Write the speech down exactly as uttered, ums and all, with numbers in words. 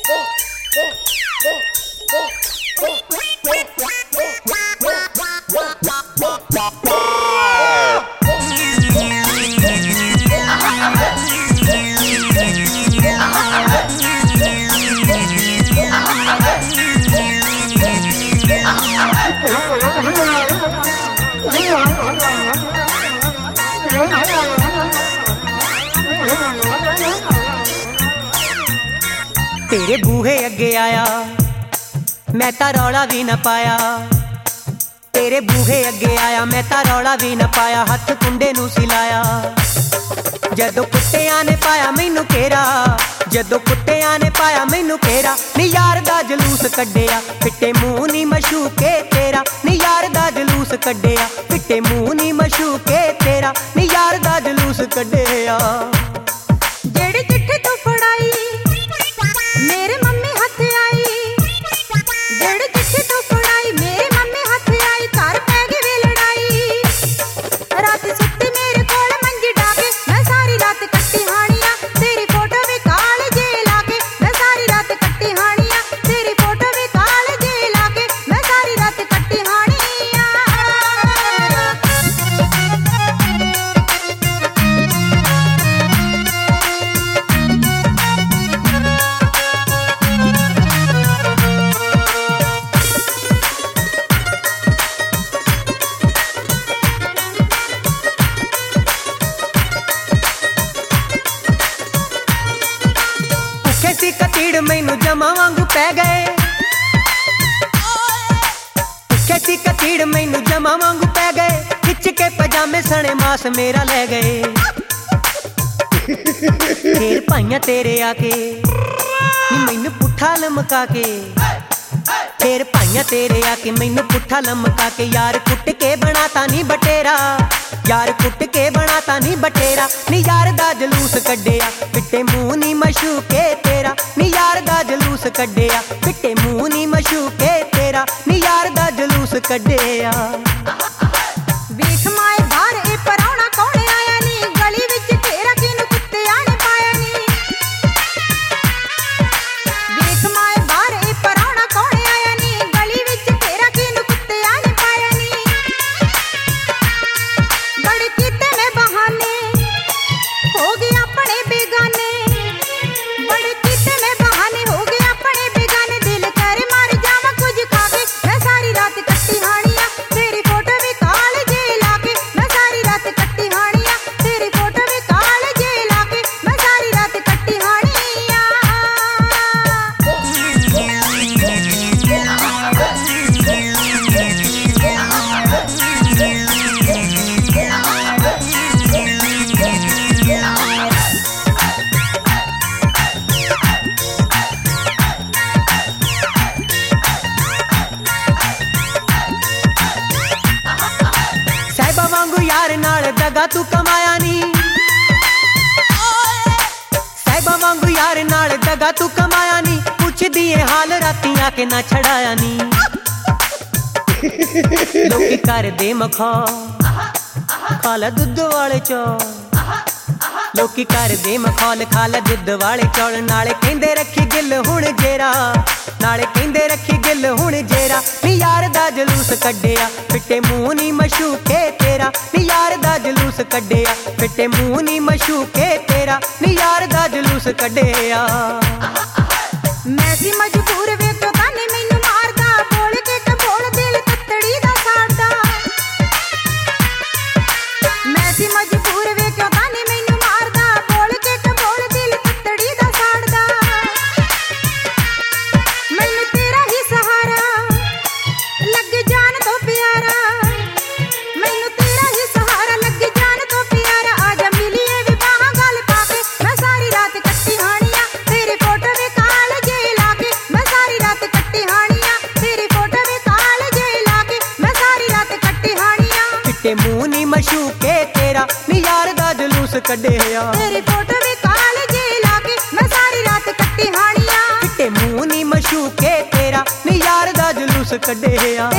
तेरे बूहे अगे आया मैं ता रौला भी न पाया, तेरे बूहे अगे आया मैं ता रौला भी न पाया, हथ कुंडे नू सिलाया जदों कुत्तियां ने पाया मैनू घेरा, जदों कुत्तियां ने पाया मैनू घेरा, नी यार दा जलूस कड्डिया फिट्टे मुंह नी मशूके तेरा, नी यार दा जलूस कड्डिया फिट्टे मुंह नी मशूके तेरा, नी यार दा जलूस कड्डिया। जेड़ी चिट्ठी तू फड़ाई मेरे मम्मी हथ आई, जेड़ी चिट्ठी तू फड़ाई मेरे मम्मी हथ आई, घर पै गई वे लड़ाई, रात सुत्ती मेरे कोल मंजी डाके मैं सारी रात कट्टी हानियां, तेरी फोटो भी काल जे लाके मैं सारी रात कट्टी हानियां, तेरी फोटो भी काल जे लाके मैं सारी रात कट्टी हानियां। कैसी कतीड़ मैनू जमा वांगू पै गए, कैसी कतीड़ मैनू जमा वांगू पै गए, खिच के पजामे सने मास मेरा ले गए, फिर पाइयां तेरे आके नी मैनू पुट्ठा लमका के, फिर पाइयां तेरे आके मैनू पुट्ठा लमका के, यार कुट के बनाता नी बटेरा, यार कुट के बनाता नी बटेरा, नी यार दा जलूस कड्डिया फिट्टे मुंह नी मशूके तेरा, नी यार दा जलूस कड्डिया फिट्टे मुंह नी मशूके तेरा, नी यार दा जलूस कड्डिया। वेख माए बाहर ए परौना कौन आया नी, गली विच तेरा किनू कुत्तियां ने पाया नी, वेख माए बाहर ए परौना कौन आया नी, गली विच तेरा किनू कुत्तियां ने पाया नी, बड़े कीते मैं बहाने हो गए अपने बेगाने, बड़े कीते मैं बहाने हो गए अपने बेगाने, दिल करे मार जावा कुछ खाके मैं सारी रात कट्टी हानियां, तेरी फोटो भी काल जे लाके मैं सारी रात कट्टी हानियां, तेरी फोटो भी काल जे लाके मैं सारी रात कट्टी हानियां। साहिबा वांगू यार नाल दगा तू कमाया नी, साहिबा वांगू यार नाल दगा तू कमाया नी, पुछदी ए हाल राती आके ना छड़ाया नी, लोकी कर दे मखा खाला दुध वाले चौ, लोकी कर दे मखौल खाला दुध वाले चौल, नाले कहंदे रखी गिल हुण जेरा, नाले कहंदे रखी गिल हुण जेरा, नी यार दा जलूस कड्डिया फिट्टे मुंह नी मशूके तेरा, नी यार दा जलूस कड्डिया फिट्टे मुंह नी मशूके तेरा, नी यार दा जलूस कड्डिया। मैं सी मजबूर वे तो ताने मैनू मारदा, बोल के कबोल दिल तत्तड़ी दा साड़दा, मैं सी मजबूर वे क्यों ताने मैनू मारदा, बोल के कबोल दिल तत्तड़ी दा साड़दा, मैनू तेरा ही सहारा लग जान तो प्यारा, मैनू तेरा ही सहारा लग जान तो प्यारा, आजा मिलिए वे बाहां गल पाके मैं सारी रात कट्टी हानियां, तेरी फोटो भी काल जे लाके मैं सारी रात कट्टी हानियां, तेरी फोटो भी काल जे लाके मैं सारी रात कट्टी हानियां, फिट्टे मुंह नी मशूके तेरा, नी यार दा जलूस कड्डिया, तेरी फोटो भी काल जे लाके मैं सारी रात कट्टी हानियां, फिट्टे मुंह नी मशूके तेरा, नी यार दा जलूस कड्डिया।